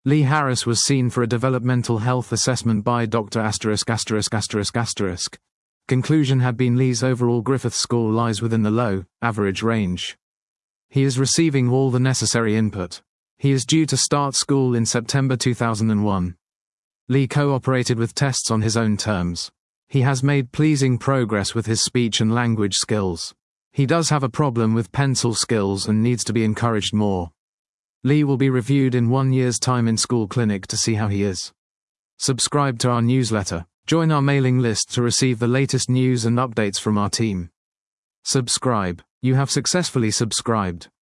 Lee Harris was seen for a developmental health assessment by Dr. ********. Conclusion had been Lee's overall Griffith score lies within the low, average range. He is receiving all the necessary input. He is due to start school in September 2001. Lee cooperated with tests on his own terms. He has made pleasing progress with his speech and language skills. He does have a problem with pencil skills and needs to be encouraged more. Lee will be reviewed in 1 year's time in school clinic to see how he is. Subscribe to our newsletter. Join our mailing list to receive the latest news and updates from our team. Subscribe. You have successfully subscribed.